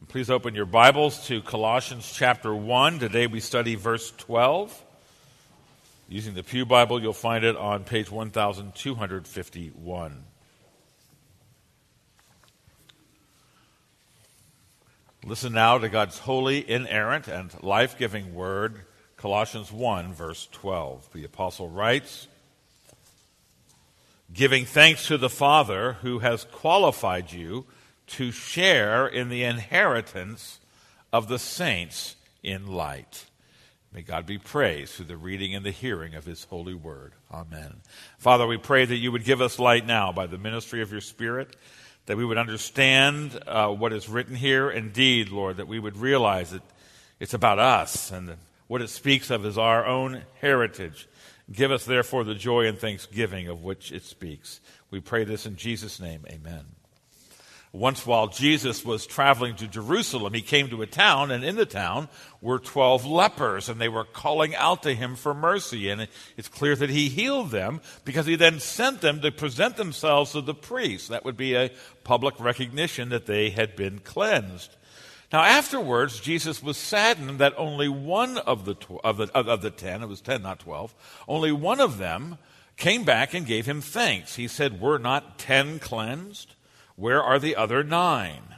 Please open your Bibles to Colossians chapter 1. Today we study verse 12. Using the Pew Bible, you'll find it on page 1251. Listen now to God's holy, inerrant, and life-giving word, Colossians 1, verse 12. The apostle writes, "Giving thanks to the Father who has qualified you to share in the inheritance of the saints in light." May God be praised through the reading and the hearing of his holy word. Amen. Father, we pray that you would give us light now by the ministry of your Spirit, that we would understand what is written here. Indeed, Lord, that we would realize that it's about us and that what it speaks of is our own heritage. Give us, therefore, the joy and thanksgiving of which it speaks. We pray this in Jesus' name. Amen. Once while Jesus was traveling to Jerusalem, he came to a town, and in the town were 12 lepers, and they were calling out to him for mercy. And it's clear that he healed them because he then sent them to present themselves to the priests. That would be a public recognition that they had been cleansed. Now afterwards, Jesus was saddened that only one of the 10, it was 10, not 12, only one of them came back and gave him thanks. He said, "Were not 10 cleansed? Where are the other 9?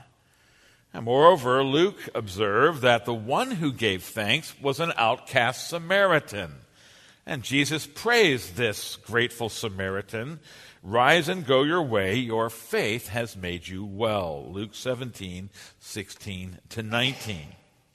And moreover, Luke observed that the one who gave thanks was an outcast Samaritan. And Jesus praised this grateful Samaritan. "Rise and go your way, your faith has made you well." Luke 17, 16 to 19.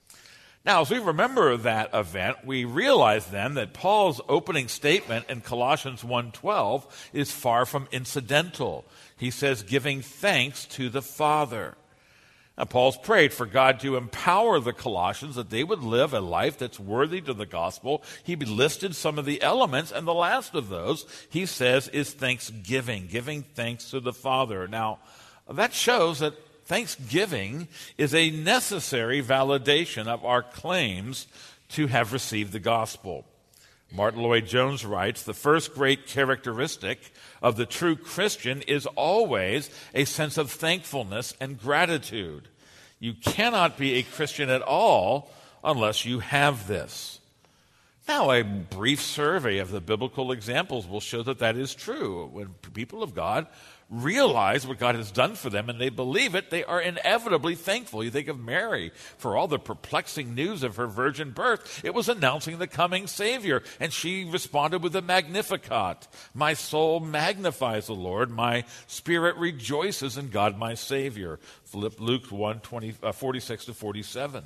Now, as we remember that event, we realize then that Paul's opening statement in Colossians 1:12 is far from incidental. He says, giving thanks to the Father. Now, Paul's prayed for God to empower the Colossians that they would live a life that's worthy to the gospel. He listed some of the elements, and the last of those, he says, is thanksgiving, giving thanks to the Father. Now, that shows that thanksgiving is a necessary validation of our claims to have received the gospel. Martin Lloyd-Jones writes, "The first great characteristic of the true Christian is always a sense of thankfulness and gratitude. You cannot be a Christian at all unless you have this." Now, a brief survey of the biblical examples will show that that is true. When people of God realize what God has done for them and they believe it, they are inevitably thankful. You think of Mary, for all the perplexing news of her virgin birth, it was announcing the coming Savior, and she responded with the Magnificat. "My soul magnifies the Lord, my spirit rejoices in God my Savior." Luke 1, 46 to 47.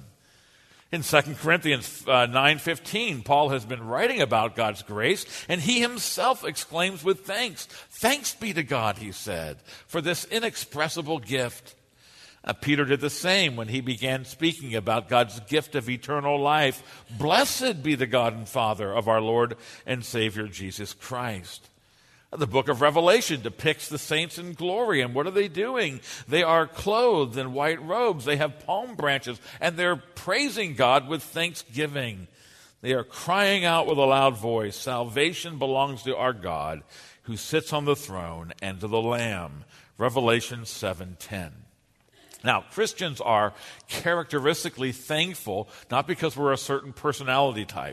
In 2 Corinthians 9:15, Paul has been writing about God's grace, and he himself exclaims with thanks. "Thanks be to God," he said, "for this inexpressible gift." Peter did the same when he began speaking about God's gift of eternal life. "Blessed be the God and Father of our Lord and Savior Jesus Christ." The book of Revelation depicts the saints in glory, and what are they doing? They are clothed in white robes, they have palm branches, and they're praising God with thanksgiving. They are crying out with a loud voice, "Salvation belongs to our God, who sits on the throne, and to the Lamb." Revelation 7:10. Now, Christians are characteristically thankful, not because we're a certain personality type.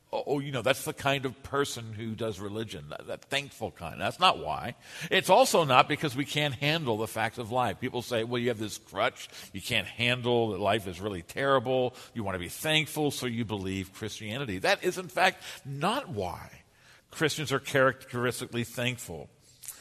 That's the kind of person who does religion, that thankful kind. That's not why. It's also not because we can't handle the facts of life. People say, well, you have this crutch. You can't handle that life is really terrible. You want to be thankful, so you believe Christianity. That is, in fact, not why Christians are characteristically thankful.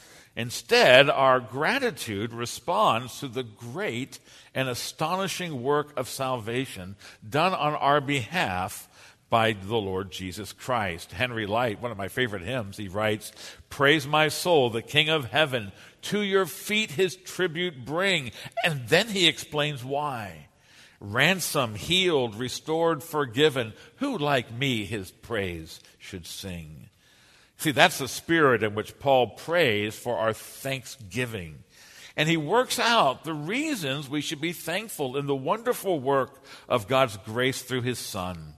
Instead, our gratitude responds to the great and astonishing work of salvation done on our behalf by the Lord Jesus Christ. Henry Light, one of my favorite hymns, he writes, "Praise my soul, the King of heaven, to your feet his tribute bring." And then he explains why. "Ransom, healed, restored, forgiven, who like me his praise should sing?" See, that's the spirit in which Paul prays for our thanksgiving. And he works out the reasons we should be thankful in the wonderful work of God's grace through his Son.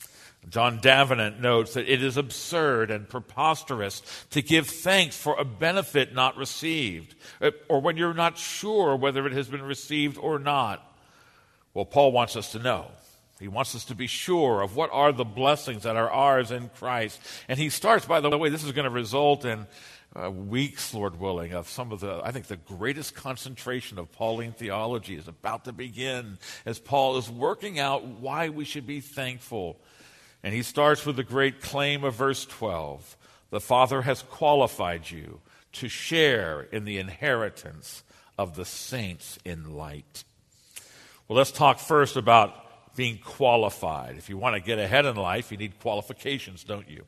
John Davenant notes that it is absurd and preposterous to give thanks for a benefit not received, or when you're not sure whether it has been received or not. Well, Paul wants us to know. He wants us to be sure of what are the blessings that are ours in Christ. And he starts, by the way, this is going to result in weeks, Lord willing, of some of the, I think the greatest concentration of Pauline theology is about to begin as Paul is working out why we should be thankful. And he starts with the great claim of verse 12. The Father has qualified you to share in the inheritance of the saints in light. Well, let's talk first about being qualified. If you want to get ahead in life, you need qualifications, don't you?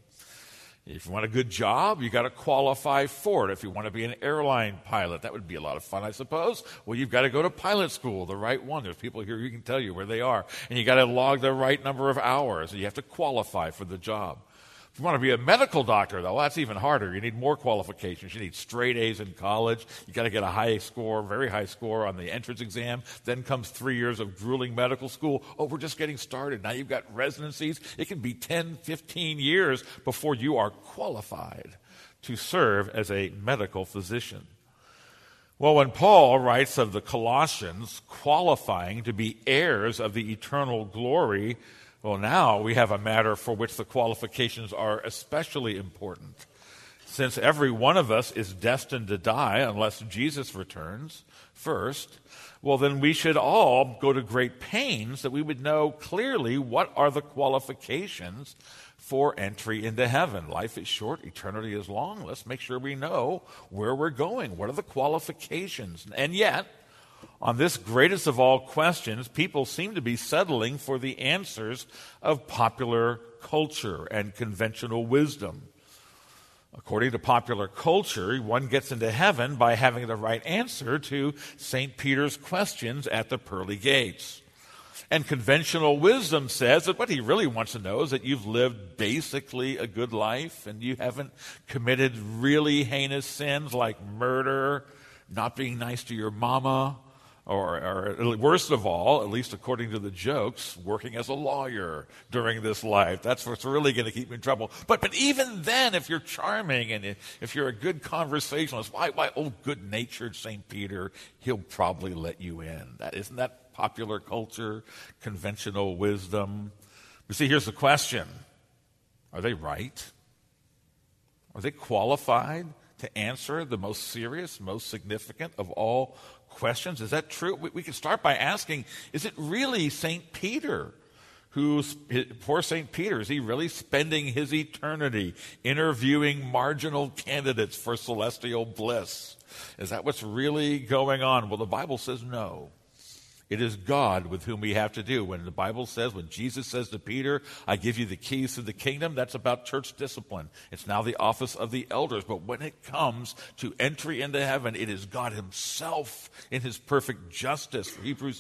If you want a good job, you got to qualify for it. If you want to be an airline pilot, that would be a lot of fun, I suppose. Well, you've got to go to pilot school, the right one. There's people here who can tell you where they are. And you got to log the right number of hours, and you have to qualify for the job. If you want to be a medical doctor, though, that's even harder. You need more qualifications. You need straight A's in college. You got to get a high score, very high score on the entrance exam. Then comes 3 years of grueling medical school. Oh, we're just getting started. Now you've got residencies. It can be 10, 15 years before you are qualified to serve as a medical physician. Well, when Paul writes of the Colossians qualifying to be heirs of the eternal glory, well, now we have a matter for which the qualifications are especially important. Since every one of us is destined to die unless Jesus returns first, well, then we should all go to great pains that we would know clearly what are the qualifications for entry into heaven. Life is short, eternity is long. Let's make sure we know where we're going. What are the qualifications? And yet, on this greatest of all questions, people seem to be settling for the answers of popular culture and conventional wisdom. According to popular culture, one gets into heaven by having the right answer to St. Peter's questions at the pearly gates. And conventional wisdom says that what he really wants to know is that you've lived basically a good life and you haven't committed really heinous sins like murder, not being nice to your mama, or worst of all, at least according to the jokes, working as a lawyer during this life. That's what's really going to keep you in trouble. But even then, if you're charming and if you're a good conversationalist, why good-natured St. Peter, he'll probably let you in. Isn't that popular culture, conventional wisdom? You see, here's the question. Are they right? Are they qualified to answer the most serious, most significant of all questions? Is that true? We can start by asking, is it really St. Peter poor St. Peter, is he really spending his eternity interviewing marginal candidates for celestial bliss? Is that what's really going on? Well, the Bible says no. It is God with whom we have to do. When the Bible says, when Jesus says to Peter, I give you the keys to the kingdom, that's about church discipline. It's now the office of the elders. But when it comes to entry into heaven, it is God himself in his perfect justice. Hebrews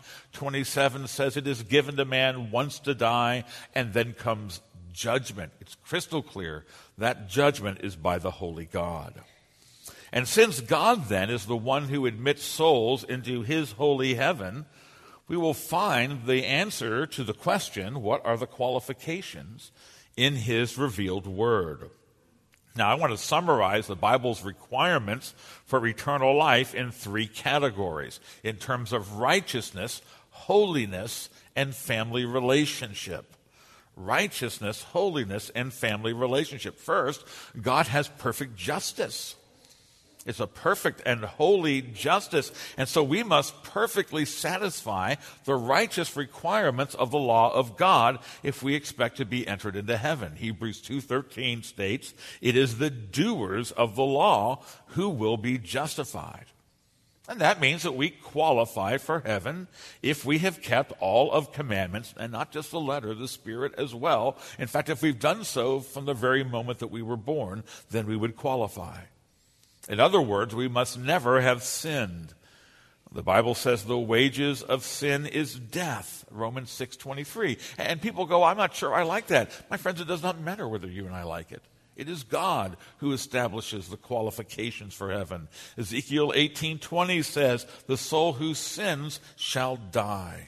9:27 says it is given to man once to die, and then comes judgment. It's crystal clear. That judgment is by the holy God. And since God then is the one who admits souls into his holy heaven, we will find the answer to the question, what are the qualifications, in his revealed word. Now, I want to summarize the Bible's requirements for eternal life in 3 categories in terms of righteousness, holiness, and family relationship. Righteousness, holiness, and family relationship. First, God has perfect justice. It's a perfect and holy justice, and so we must perfectly satisfy the righteous requirements of the law of God if we expect to be entered into heaven. Hebrews 2:13 states, it is the doers of the law who will be justified. And that means that we qualify for heaven if we have kept all of commandments, and not just the letter, the spirit as well. In fact, if we've done so from the very moment that we were born, then we would qualify. In other words, we must never have sinned. The Bible says the wages of sin is death, Romans 6:23. And people go, I'm not sure I like that. My friends, it does not matter whether you and I like it. It is God who establishes the qualifications for heaven. Ezekiel 18:20 says, the soul who sins shall die.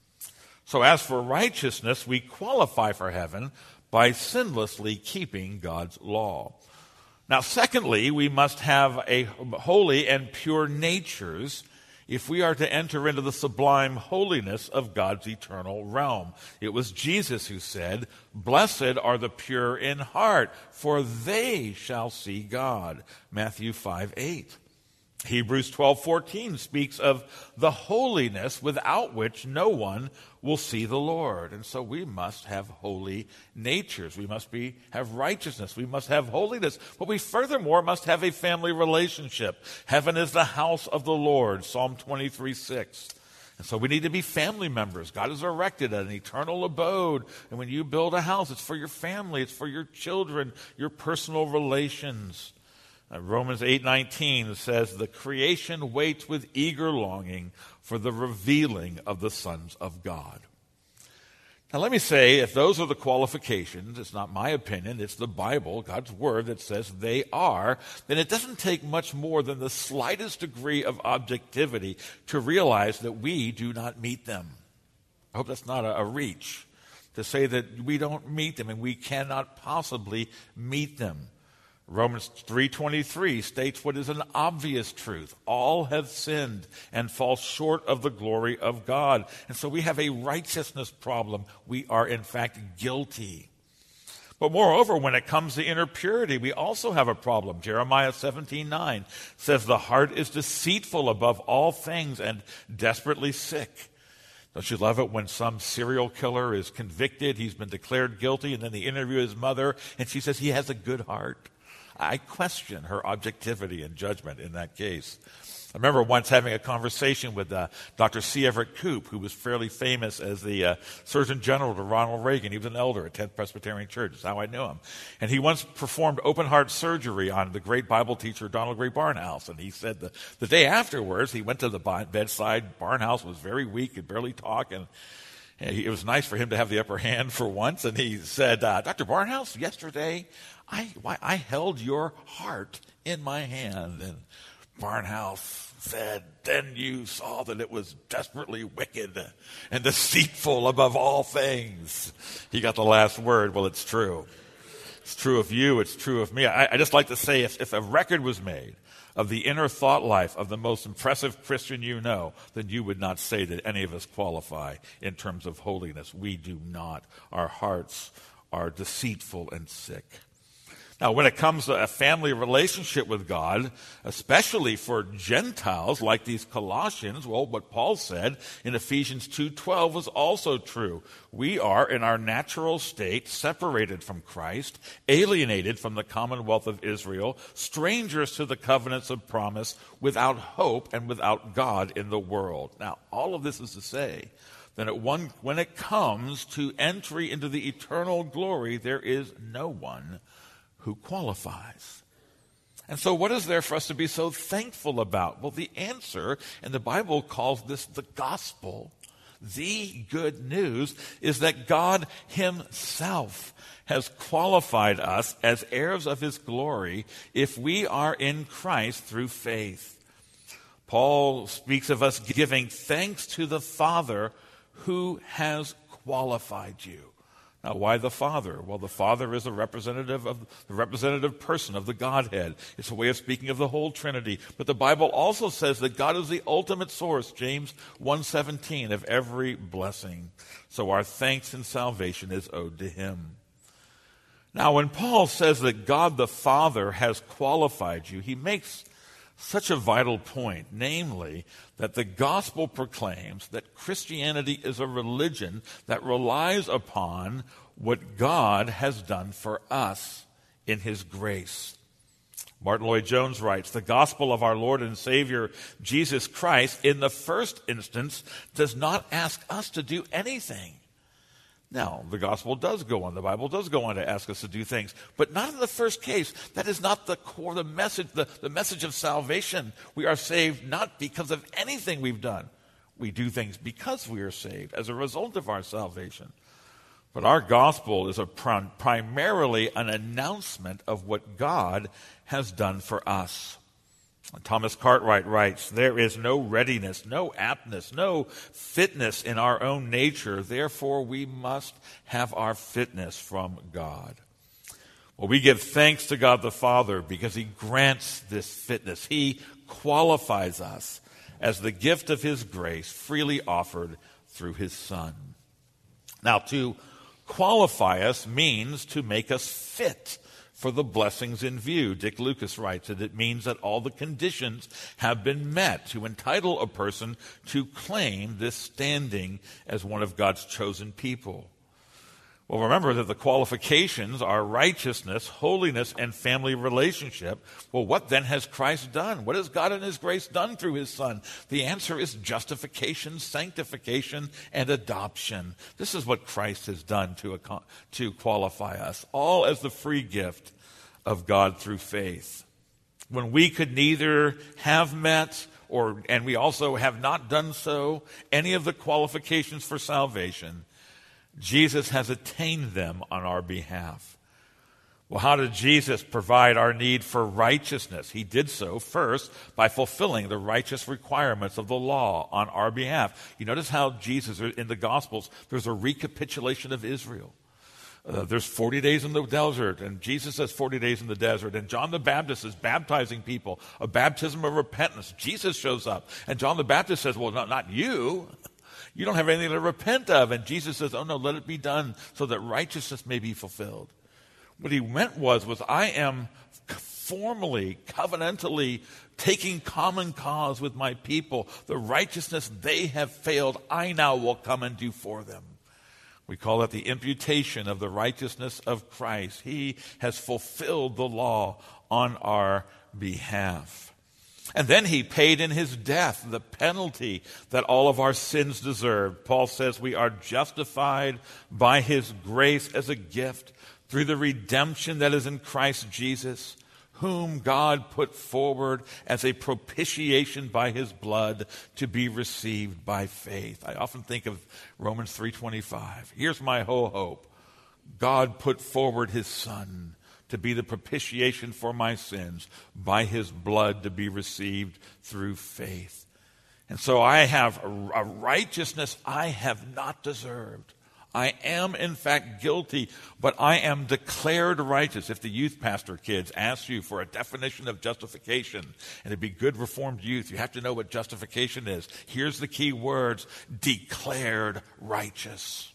So as for righteousness, we qualify for heaven by sinlessly keeping God's law. Now, secondly, we must have a holy and pure natures if we are to enter into the sublime holiness of God's eternal realm. It was Jesus who said, "Blessed are the pure in heart, for they shall see God." Matthew 5:8. Hebrews 12:14 speaks of the holiness without which no one will see the Lord. And so we must have holy natures. We must have righteousness. We must have holiness. But we furthermore must have a family relationship. Heaven is the house of the Lord, Psalm 23:6. And so we need to be family members. God has erected an eternal abode. And when you build a house, it's for your family. It's for your children, your personal relations. Romans 8:19 says, "The creation waits with eager longing for the revealing of the sons of God." Now let me say, if those are the qualifications, it's not my opinion, it's the Bible, God's Word, that says they are, then it doesn't take much more than the slightest degree of objectivity to realize that we do not meet them. I hope that's not a reach to say that we don't meet them and we cannot possibly meet them. Romans 3:23 states what is an obvious truth. All have sinned and fall short of the glory of God. And so we have a righteousness problem. We are, in fact, guilty. But moreover, when it comes to inner purity, we also have a problem. Jeremiah 17:9 says, "The heart is deceitful above all things and desperately sick." Don't you love it when some serial killer is convicted, he's been declared guilty, and then they interview his mother, and she says he has a good heart? I question her objectivity and judgment in that case. I remember once having a conversation with Dr. C. Everett Koop, who was fairly famous as the Surgeon General to Ronald Reagan. He was an elder at 10th Presbyterian Church. That's how I knew him. And he once performed open-heart surgery on the great Bible teacher Donald Grey Barnhouse. And he said the day afterwards, he went to the bedside. Barnhouse was very weak, could barely talk, and it was nice for him to have the upper hand for once. And he said, "Dr. Barnhouse, yesterday I held your heart in my hand." And Barnhouse said, "Then you saw that it was desperately wicked and deceitful above all things." He got the last word. Well, it's true. It's true of you. It's true of me. I just like to say, if a record was made of the inner thought life of the most impressive Christian you know, then you would not say that any of us qualify in terms of holiness. We do not. Our hearts are deceitful and sick. Now, when it comes to a family relationship with God, especially for Gentiles like these Colossians, well, what Paul said in Ephesians 2:12 was also true. We are, in our natural state, separated from Christ, alienated from the commonwealth of Israel, strangers to the covenants of promise, without hope and without God in the world. Now, all of this is to say that when it comes to entry into the eternal glory, there is no one who qualifies. And so what is there for us to be so thankful about? Well, the answer, and the Bible calls this the gospel, the good news, is that God himself has qualified us as heirs of his glory if we are in Christ through faith. Paul speaks of us giving thanks to the Father who has qualified you. Now, why the Father? Well, the Father is the representative person of the Godhead. It's a way of speaking of the whole Trinity. But the Bible also says that God is the ultimate source, James 1:17, of every blessing. So our thanks and salvation is owed to him. Now, when Paul says that God the Father has qualified you, he makes such a vital point, namely that the gospel proclaims that Christianity is a religion that relies upon what God has done for us in his grace. Martin Lloyd-Jones writes, "The gospel of our Lord and Savior Jesus Christ, in the first instance, does not ask us to do anything." Now, the gospel does go on, the Bible does go on to ask us to do things, but not in the first case. That is not the core, the message of salvation. We are saved not because of anything we've done. We do things because we are saved as a result of our salvation. But our gospel is primarily an announcement of what God has done for us. Thomas Cartwright writes, "There is no readiness, no aptness, no fitness in our own nature. Therefore, we must have our fitness from God." Well, we give thanks to God the Father because he grants this fitness. He qualifies us as the gift of his grace freely offered through his Son. Now, to qualify us means to make us fit for the blessings in view. Dick Lucas writes that it means that all the conditions have been met to entitle a person to claim this standing as one of God's chosen people. Well, remember that the qualifications are righteousness, holiness, and family relationship. Well, what then has Christ done? What has God in his grace done through his Son? The answer is justification, sanctification, and adoption. This is what Christ has done to qualify us, all as the free gift of God through faith. When we could neither have met and we also have not done so, any of the qualifications for salvation, Jesus has attained them on our behalf. Well, how did Jesus provide our need for righteousness? He did so first by fulfilling the righteous requirements of the law on our behalf. You notice how Jesus, in the Gospels, there's a recapitulation of Israel. There's 40 days in the desert, and Jesus says 40 days in the desert, and John the Baptist is baptizing people, a baptism of repentance. Jesus shows up, and John the Baptist says, well, not you. You don't have anything to repent of. And Jesus says, oh no, let it be done so that righteousness may be fulfilled. What he meant was I am formally, covenantally taking common cause with my people. The righteousness they have failed, I now will come and do for them. We call that the imputation of the righteousness of Christ. He has fulfilled the law on our behalf. And then he paid in his death the penalty that all of our sins deserved. Paul says we are justified by his grace as a gift through the redemption that is in Christ Jesus, whom God put forward as a propitiation by his blood to be received by faith. I often think of Romans 3:25. Here's my whole hope. God put forward his Son to be the propitiation for my sins, by his blood to be received through faith. And so I have a righteousness I have not deserved. I am, in fact, guilty, but I am declared righteous. If the youth pastor kids ask you for a definition of justification, and it'd be good Reformed youth, you have to know what justification is. Here's the key words: declared righteous.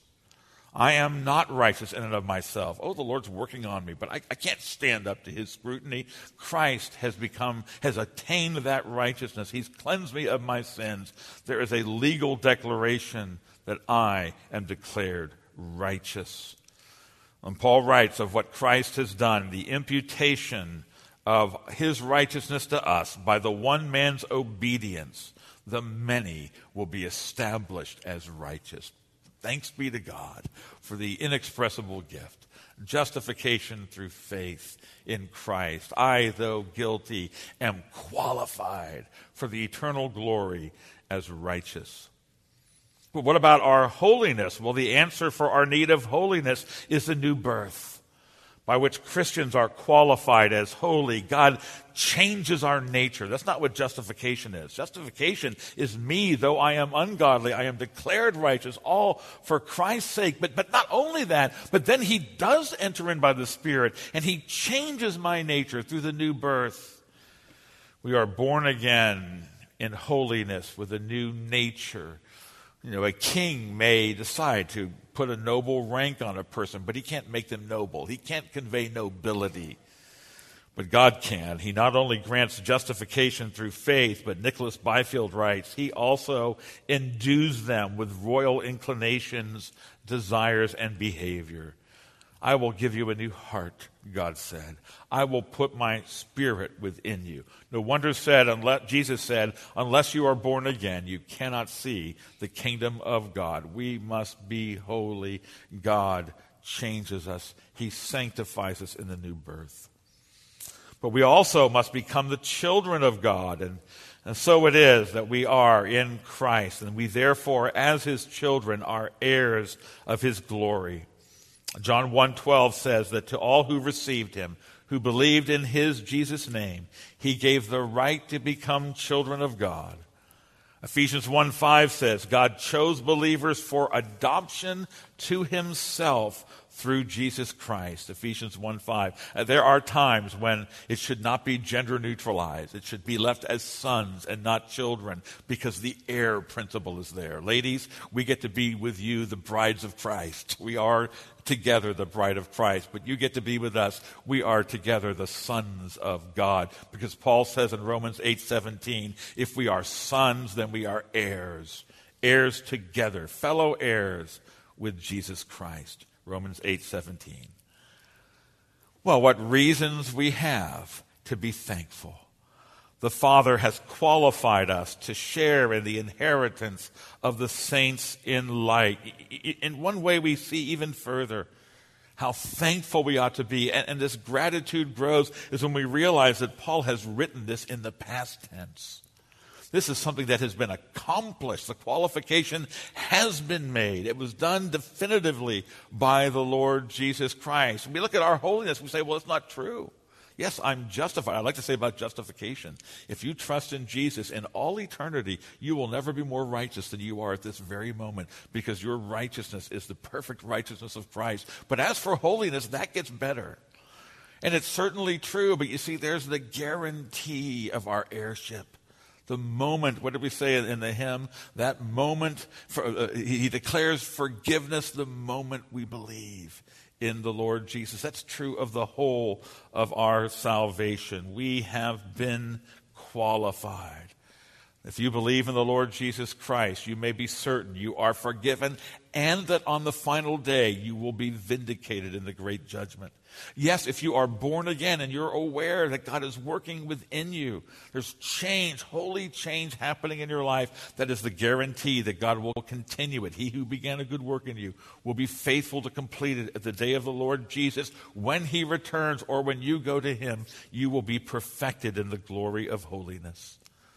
I am not righteous in and of myself. Oh, the Lord's working on me, but I can't stand up to his scrutiny. Christ has attained that righteousness. He's cleansed me of my sins. There is a legal declaration that I am declared righteous. And Paul writes of what Christ has done, the imputation of his righteousness to us by the one man's obedience, the many will be established as righteous. Thanks be to God for the inexpressible gift, justification through faith in Christ. I, though guilty, am qualified for the eternal glory as righteous. But what about our holiness? Well, the answer for our need of holiness is the new birth, by which Christians are qualified as holy. God changes our nature. That's not what justification is. Justification is me, though I am ungodly, I am declared righteous, all for Christ's sake. But not only that, but then he does enter in by the Spirit, and he changes my nature through the new birth. We are born again in holiness with a new nature. You know, a king may decide to put a noble rank on a person, but he can't make them noble. He can't convey nobility. But God can. He not only grants justification through faith, but Nicholas Byfield writes, he also endues them with royal inclinations, desires, and behavior. I will give you a new heart, God said. I will put my spirit within you. No wonder Jesus said, unless you are born again, you cannot see the kingdom of God. We must be holy. God changes us. He sanctifies us in the new birth. But we also must become the children of God. And so it is that we are in Christ. And we therefore, as his children, are heirs of his glory. John 1:12 says that to all who received him, who believed in his, Jesus' name, he gave the right to become children of God. Ephesians 1:5 says, God chose believers for adoption to himself through Jesus Christ, Ephesians 1:5. There are times when it should not be gender neutralized. It should be left as sons and not children, because the heir principle is there. Ladies, we get to be with you, the brides of Christ. We are together the bride of Christ, but you get to be with us. We are together the sons of God, because Paul says in Romans 8:17, if we are sons, then we are heirs. Heirs together, fellow heirs with Jesus Christ. Romans 8:17. Well, what reasons we have to be thankful. The Father has qualified us to share in the inheritance of the saints in light. In one way, we see even further how thankful we ought to be. And this gratitude grows is when we realize that Paul has written this in the past tense. This is something that has been accomplished. The qualification has been made. It was done definitively by the Lord Jesus Christ. When we look at our holiness, we say, well, it's not true. Yes, I'm justified. I'd like to say about justification. If you trust in Jesus, in all eternity, you will never be more righteous than you are at this very moment, because your righteousness is the perfect righteousness of Christ. But as for holiness, that gets better. And it's certainly true, but you see, there's the guarantee of our heirship. The moment, what did we say in the hymn? That moment, he declares forgiveness the moment we believe in the Lord Jesus. That's true of the whole of our salvation. We have been qualified. If you believe in the Lord Jesus Christ, you may be certain you are forgiven, and that on the final day you will be vindicated in the great judgment. Yes, if you are born again and you're aware that God is working within you, there's change, holy change happening in your life. That is the guarantee that God will continue it. He who began a good work in you will be faithful to complete it at the day of the Lord Jesus. When he returns, or when you go to him, you will be perfected in the glory of holiness.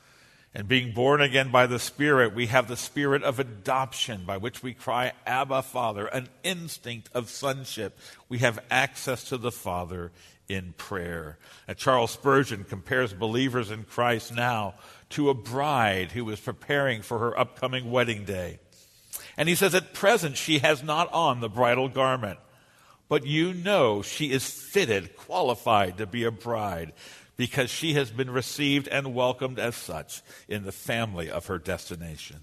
And being born again by the Spirit, we have the spirit of adoption, by which we cry, Abba, Father, an instinct of sonship. We have access to the Father in prayer. And Charles Spurgeon compares believers in Christ now to a bride who is preparing for her upcoming wedding day. And he says, at present she has not on the bridal garment, but you know she is fitted, qualified to be a bride, because she has been received and welcomed as such in the family of her destination.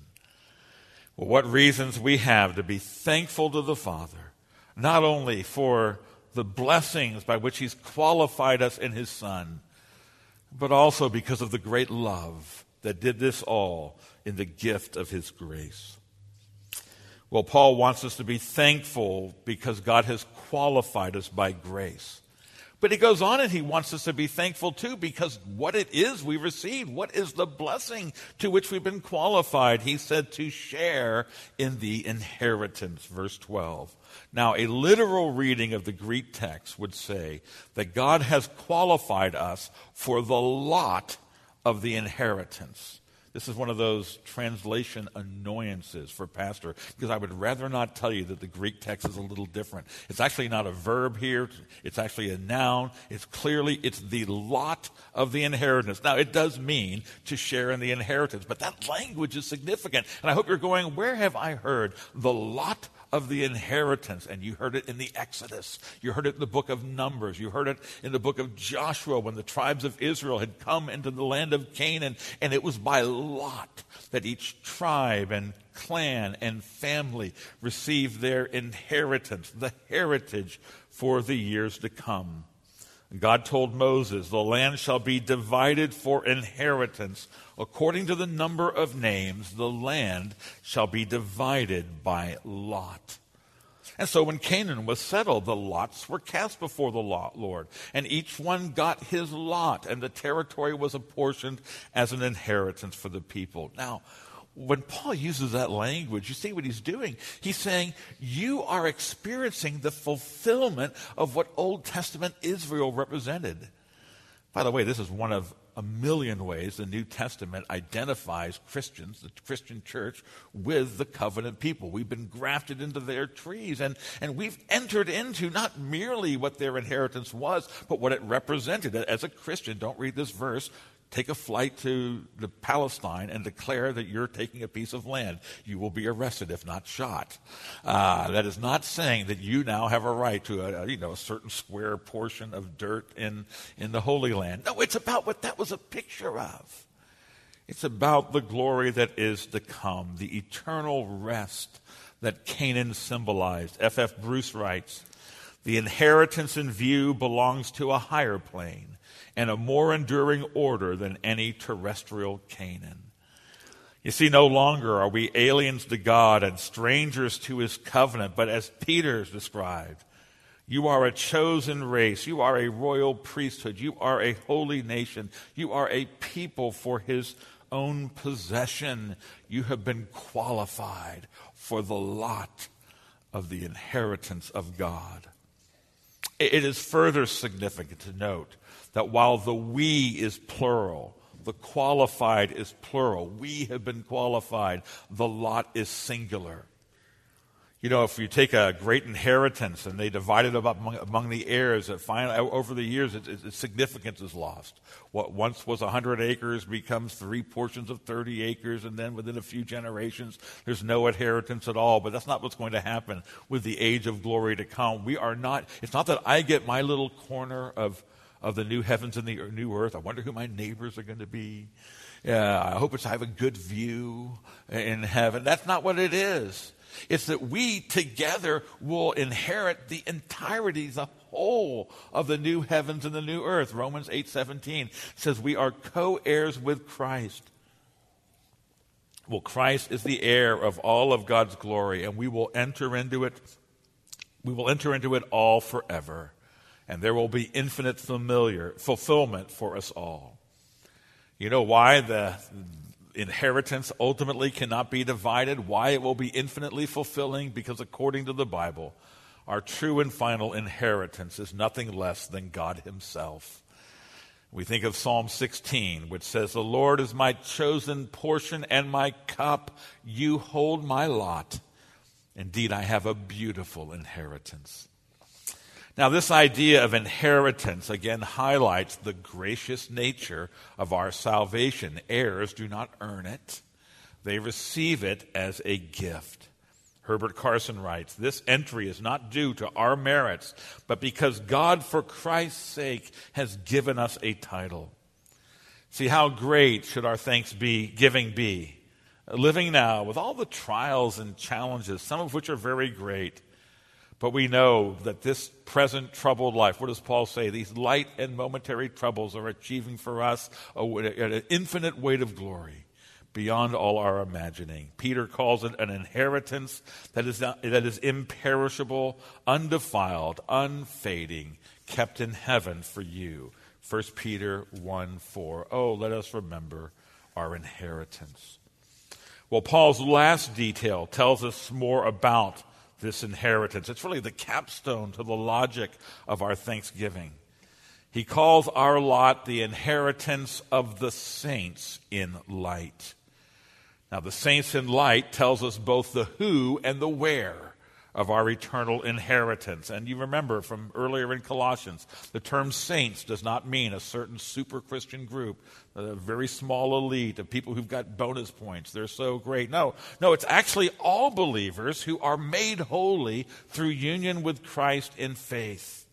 Well, what reasons we have to be thankful to the Father, not only for the blessings by which he's qualified us in his Son, but also because of the great love that did this all in the gift of his grace. Well, Paul wants us to be thankful because God has qualified us by grace. But he goes on and he wants us to be thankful too, because what it is we received, what is the blessing to which we've been qualified? He said to share in the inheritance, verse 12. Now, a literal reading of the Greek text would say that God has qualified us for the lot of the inheritance. This is one of those translation annoyances for pastor, because I would rather not tell you that the Greek text is a little different. It's actually not a verb here. It's actually a noun. It's the lot of the inheritance. Now, it does mean to share in the inheritance, but that language is significant. And I hope you're going, where have I heard the lot of the inheritance? And you heard it in the Exodus. You heard it in the book of Numbers. You heard it in the book of Joshua when the tribes of Israel had come into the land of Canaan, and it was by lot that each tribe and clan and family received their inheritance, the heritage for the years to come. God told Moses, the land shall be divided for inheritance. According to the number of names, the land shall be divided by lot. And so when Canaan was settled, the lots were cast before the Lord, and each one got his lot, and the territory was apportioned as an inheritance for the people. Now, when Paul uses that language, you see what he's doing. He's saying, you are experiencing the fulfillment of what Old Testament Israel represented. By the way, this is one of a million ways the New Testament identifies Christians, the Christian church, with the covenant people. We've been grafted into their trees, and we've entered into not merely what their inheritance was, but what it represented. As a Christian, don't read this verse take a flight to Palestine and declare that you're taking a piece of land. You will be arrested if not shot. That is not saying that you now have a right to a certain square portion of dirt in the Holy Land. No, it's about what that was a picture of. It's about the glory that is to come, the eternal rest that Canaan symbolized. F.F. Bruce writes, "The inheritance in view belongs to a higher plane and a more enduring order than any terrestrial Canaan." You see, no longer are we aliens to God and strangers to his covenant, but as Peter described, you are a chosen race, you are a royal priesthood, you are a holy nation, you are a people for his own possession. You have been qualified for the lot of the inheritance of God. It is further significant to note that while the we is plural, the qualified is plural. We have been qualified. The lot is singular. You know, if you take a great inheritance and they divide it up among the heirs, finally, over the years, its significance is lost. What once was 100 acres becomes 3 portions of 30 acres, and then within a few generations, there's no inheritance at all. But that's not what's going to happen with the age of glory to come. It's not that I get my little corner of the new heavens and the new earth. I wonder who my neighbors are going to be. I hope I have a good view in heaven. That's not what it is. It's that we together will inherit the entirety, the whole of the new heavens and the new earth. Romans 8:17 says we are co-heirs with Christ. Well, Christ is the heir of all of God's glory, and we will enter into it. We will enter into it all forever, and there will be infinite fulfillment for us all. You know why the inheritance ultimately cannot be divided, why it will be infinitely fulfilling? Because according to the Bible, our true and final inheritance is nothing less than God himself. We think of Psalm 16, which says, "The Lord is my chosen portion and my cup. You hold my lot. Indeed, I have a beautiful inheritance." Now, this idea of inheritance again highlights the gracious nature of our salvation. Heirs do not earn it. They receive it as a gift. Herbert Carson writes, "This entry is not due to our merits, but because God, for Christ's sake, has given us a title." See, how great should our thanksgiving be? Living now with all the trials and challenges, some of which are very great. But we know that this present troubled life, what does Paul say? These light and momentary troubles are achieving for us an infinite weight of glory beyond all our imagining. Peter calls it an inheritance that is imperishable, undefiled, unfading, kept in heaven for you. 1 Peter 1:4. Oh, let us remember our inheritance. Well, Paul's last detail tells us more about this inheritance. It's really the capstone to the logic of our thanksgiving. He calls our lot the inheritance of the saints in light. Now, the saints in light tells us both the who and the where of our eternal inheritance. And you remember from earlier in Colossians, the term saints does not mean a certain super Christian group, a very small elite of people who've got bonus points. They're so great. No, it's actually all believers who are made holy through union with Christ in faith.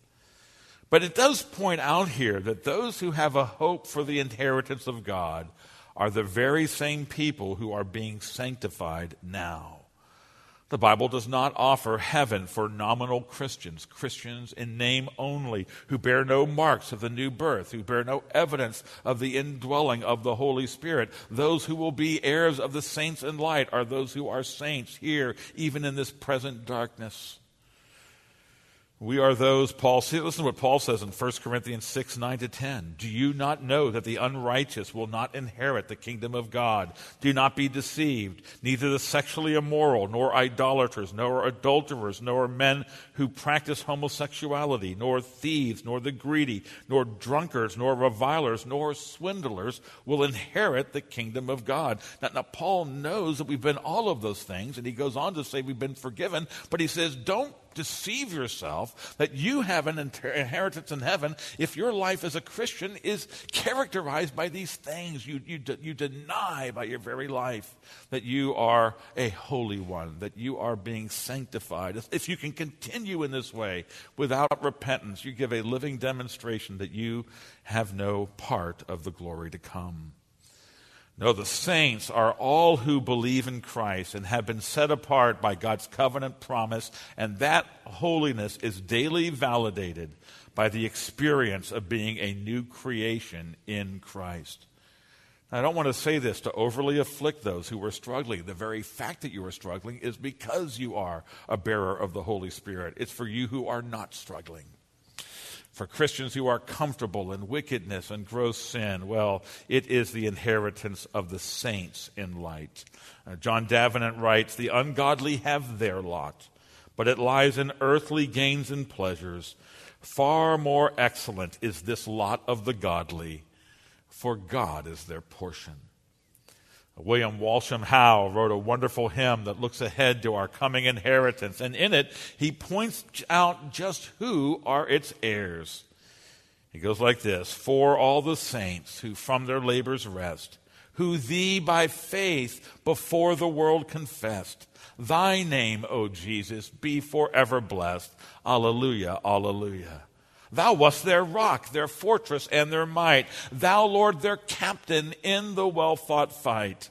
But it does point out here that those who have a hope for the inheritance of God are the very same people who are being sanctified now. The Bible does not offer heaven for nominal Christians, Christians in name only, who bear no marks of the new birth, who bear no evidence of the indwelling of the Holy Spirit. Those who will be heirs of the saints in light are those who are saints here, even in this present darkness. We are those, listen to what Paul says in 1 Corinthians 6:9-10. "Do you not know that the unrighteous will not inherit the kingdom of God? Do not be deceived. Neither the sexually immoral, nor idolaters, nor adulterers, nor men who practice homosexuality, nor thieves, nor the greedy, nor drunkards, nor revilers, nor swindlers will inherit the kingdom of God." Now, Paul knows that we've been all of those things, and he goes on to say we've been forgiven, but he says, don't deceive yourself that you have an inheritance in heaven if your life as a Christian is characterized by these things. You deny by your very life that you are a holy one, that you are being sanctified. If you can continue in this way without repentance, you give a living demonstration that you have no part of the glory to come. No, the saints are all who believe in Christ and have been set apart by God's covenant promise, and that holiness is daily validated by the experience of being a new creation in Christ. Now, I don't want to say this to overly afflict those who are struggling. The very fact that you are struggling is because you are a bearer of the Holy Spirit. It's for you who are not struggling. For Christians who are comfortable in wickedness and gross sin, well, it is the inheritance of the saints in light. John Davenant writes, "The ungodly have their lot, but it lies in earthly gains and pleasures. Far more excellent is this lot of the godly, for God is their portion." William Walsham Howe wrote a wonderful hymn that looks ahead to our coming inheritance, and in it he points out just who are its heirs. He goes like this: "For all the saints who from their labors rest, who thee by faith before the world confessed, thy name, O Jesus, be forever blessed. Alleluia, alleluia. Thou wast their rock, their fortress, and their might. Thou, Lord, their captain in the well-fought fight.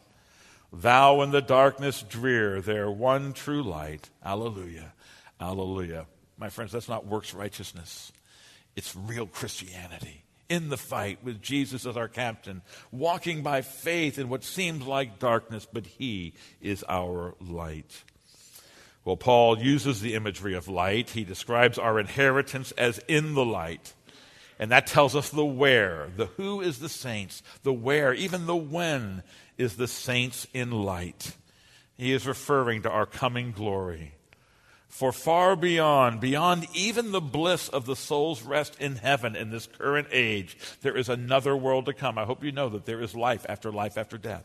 Thou in the darkness drear, their one true light. Alleluia, alleluia." My friends, that's not works righteousness. It's real Christianity. In the fight with Jesus as our captain, walking by faith in what seems like darkness, but he is our light. Well, Paul uses the imagery of light. He describes our inheritance as in the light. And that tells us the where. The who is the saints. The where, even the when, is the saints in light. He is referring to our coming glory. For far beyond even the bliss of the soul's rest in heaven in this current age, there is another world to come. I hope you know that there is life after death.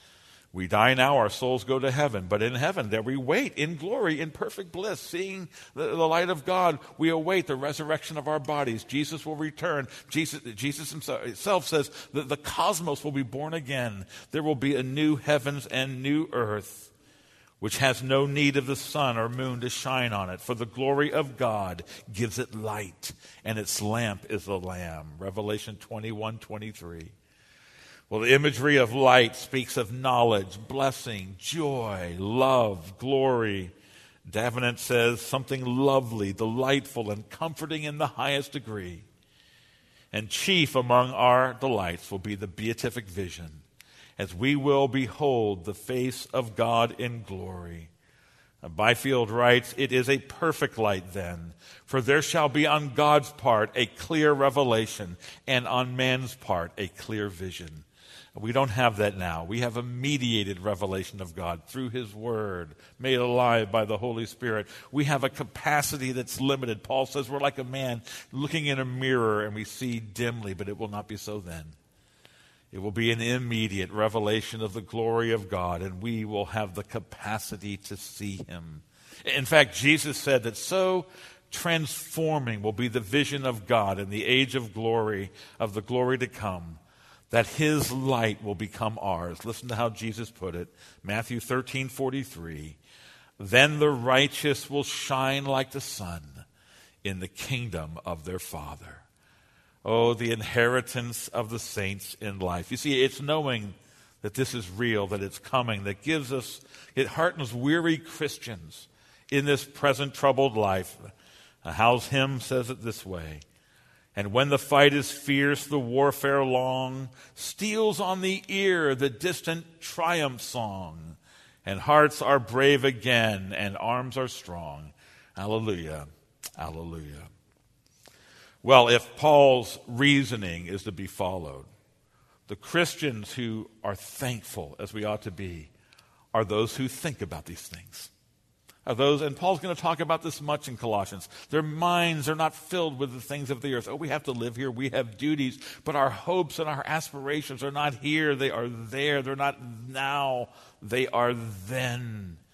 We die now, our souls go to heaven. But in heaven, there we wait in glory, in perfect bliss, seeing the light of God. We await the resurrection of our bodies. Jesus will return. Jesus himself says that the cosmos will be born again. There will be a new heavens and new earth, which has no need of the sun or moon to shine on it. For the glory of God gives it light, and its lamp is the Lamb. Revelation 21:23. Well, the imagery of light speaks of knowledge, blessing, joy, love, glory. Davenant says something lovely, delightful, and comforting in the highest degree. And chief among our delights will be the beatific vision, as we will behold the face of God in glory. Byfield writes, "It is a perfect light then, for there shall be on God's part a clear revelation, and on man's part a clear vision." We don't have that now. We have a mediated revelation of God through his word, made alive by the Holy Spirit. We have a capacity that's limited. Paul says we're like a man looking in a mirror and we see dimly, but it will not be so then. It will be an immediate revelation of the glory of God, and we will have the capacity to see him. In fact, Jesus said that so transforming will be the vision of God in the age of glory, of the glory to come, that his light will become ours. Listen to how Jesus put it. Matthew 13:43. "Then the righteous will shine like the sun in the kingdom of their Father." Oh, the inheritance of the saints in life. You see, it's knowing that this is real, that it's coming, that gives us, it heartens weary Christians in this present troubled life. How's hymn says it this way: "And when the fight is fierce, the warfare long, steals on the ear the distant triumph song, and hearts are brave again, and arms are strong. Alleluia, alleluia." Well, if Paul's reasoning is to be followed, the Christians who are thankful, as we ought to be, are those who think about these things. Are those, and Paul's going to talk about this much in Colossians. Their minds are not filled with the things of the earth. Oh, we have to live here. We have duties. But our hopes and our aspirations are not here. They are there. They're not now. They are then.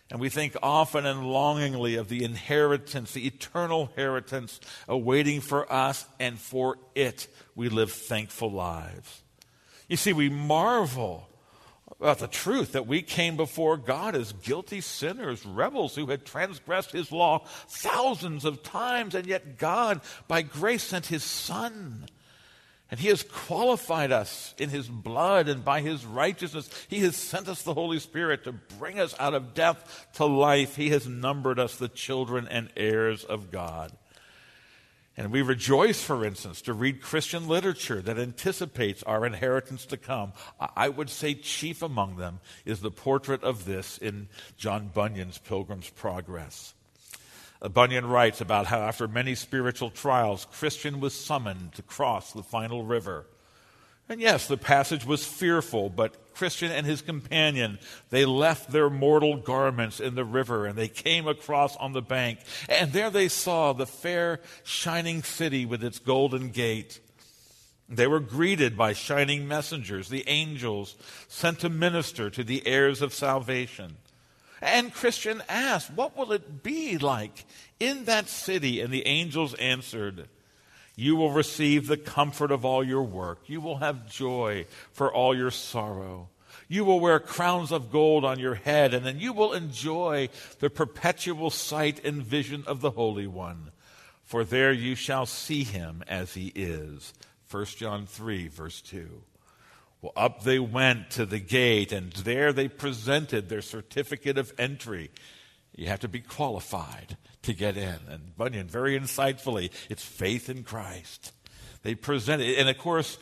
And we think often and longingly of the inheritance, the eternal inheritance awaiting for us, and for it we live thankful lives. You see, we marvel about the truth that we came before God as guilty sinners, rebels who had transgressed his law thousands of times, and yet God, by grace, sent his Son. And he has qualified us in his blood, and by his righteousness, he has sent us the Holy Spirit to bring us out of death to life. He has numbered us the children and heirs of God. And we rejoice, for instance, to read Christian literature that anticipates our inheritance to come. I would say chief among them is the portrait of this in John Bunyan's Pilgrim's Progress. Bunyan writes about how after many spiritual trials, Christian was summoned to cross the final river. And yes, the passage was fearful, but Christian and his companion, they left their mortal garments in the river, and they came across on the bank. And there they saw the fair, shining city with its golden gate. They were greeted by shining messengers, the angels, sent to minister to the heirs of salvation. And Christian asked, what will it be like in that city? And the angels answered, you will receive the comfort of all your work. You will have joy for all your sorrow. You will wear crowns of gold on your head, and then you will enjoy the perpetual sight and vision of the Holy One. For there you shall see him as he is. 1 John 3, verse 2. Well, up they went to the gate, and there they presented their certificate of entry. You have to be qualified to get in. And Bunyan, very insightfully, it's faith in Christ. They present it. And of course,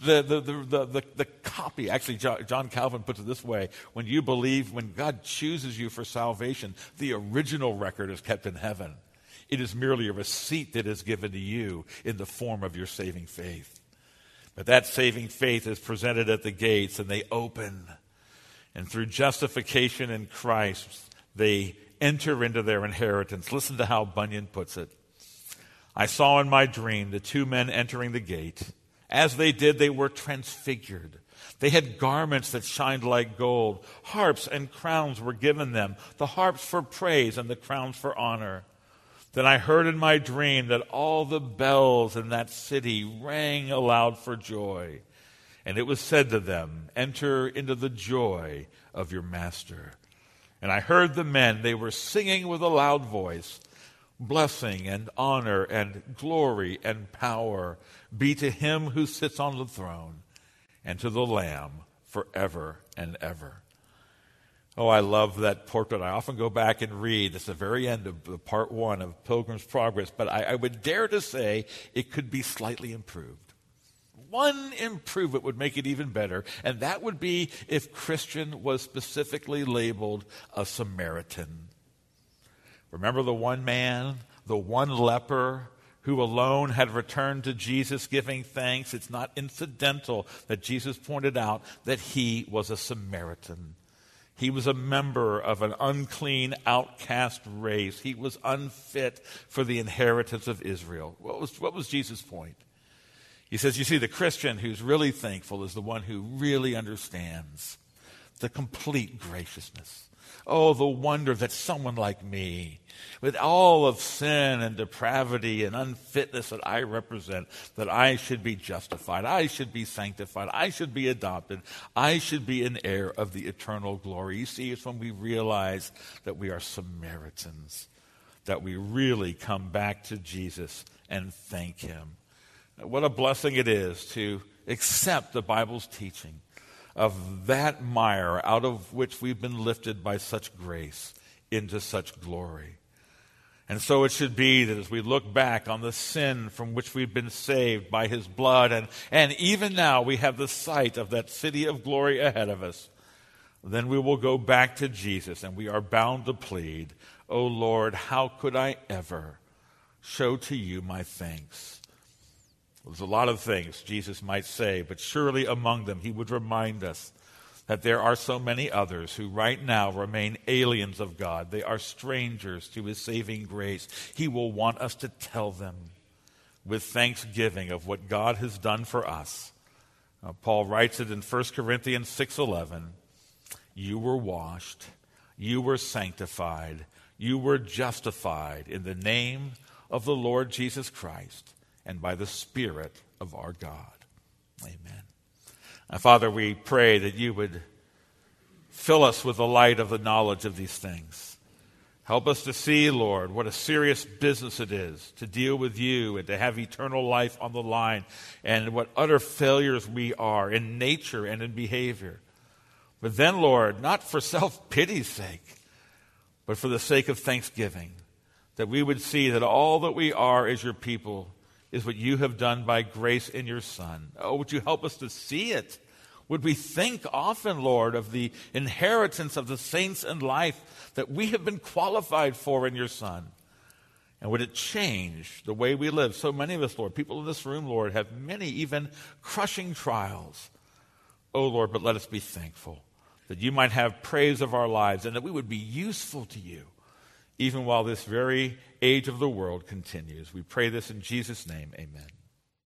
the copy, actually, John Calvin puts it this way: when you believe, when God chooses you for salvation, the original record is kept in heaven. It is merely a receipt that is given to you in the form of your saving faith. But that saving faith is presented at the gates, and they open. And through justification in Christ, they enter into their inheritance. Listen to how Bunyan puts it. I saw in my dream the two men entering the gate. As they did, they were transfigured. They had garments that shined like gold. Harps and crowns were given them, the harps for praise and the crowns for honor. Then I heard in my dream that all the bells in that city rang aloud for joy. And it was said to them, enter into the joy of your master. And I heard the men, they were singing with a loud voice, blessing and honor and glory and power be to him who sits on the throne and to the Lamb forever and ever. Oh, I love that portrait. I often go back and read. It's the very end of part 1 of Pilgrim's Progress, but I would dare to say it could be slightly improved. One improvement would make it even better, and that would be if Christian was specifically labeled a Samaritan. Remember the one man, the one leper, who alone had returned to Jesus giving thanks? It's not incidental that Jesus pointed out that he was a Samaritan. He was a member of an unclean, outcast race. He was unfit for the inheritance of Israel. What was Jesus' point? He says, you see, the Christian who's really thankful is the one who really understands the complete graciousness. Oh, the wonder that someone like me, with all of sin and depravity and unfitness that I represent, that I should be justified, I should be sanctified, I should be adopted, I should be an heir of the eternal glory. You see, it's when we realize that we are Samaritans, that we really come back to Jesus and thank him. What a blessing it is to accept the Bible's teaching of that mire out of which we've been lifted by such grace into such glory. And so it should be that as we look back on the sin from which we've been saved by his blood, and even now we have the sight of that city of glory ahead of us, then we will go back to Jesus and we are bound to plead, "O Lord, how could I ever show to you my thanks?" There's a lot of things Jesus might say, but surely among them he would remind us that there are so many others who right now remain aliens of God. They are strangers to his saving grace. He will want us to tell them with thanksgiving of what God has done for us. Paul writes it in 1 Corinthians 6:11, "You were washed, you were sanctified, you were justified in the name of the Lord Jesus Christ and by the Spirit of our God. Amen. Now, Father, we pray that you would fill us with the light of the knowledge of these things. Help us to see, Lord, what a serious business it is to deal with you and to have eternal life on the line, and what utter failures we are in nature and in behavior. But then, Lord, not for self-pity's sake, but for the sake of thanksgiving, that we would see that all that we are as your people is what you have done by grace in your Son. Oh, would you help us to see it? Would we think often, Lord, of the inheritance of the saints in life that we have been qualified for in your Son? And would it change the way we live? So many of us, Lord, people in this room, Lord, have many even crushing trials. Oh, Lord, but let us be thankful that you might have praise of our lives and that we would be useful to you even while this very age of the world continues. We pray this in Jesus' name. Amen.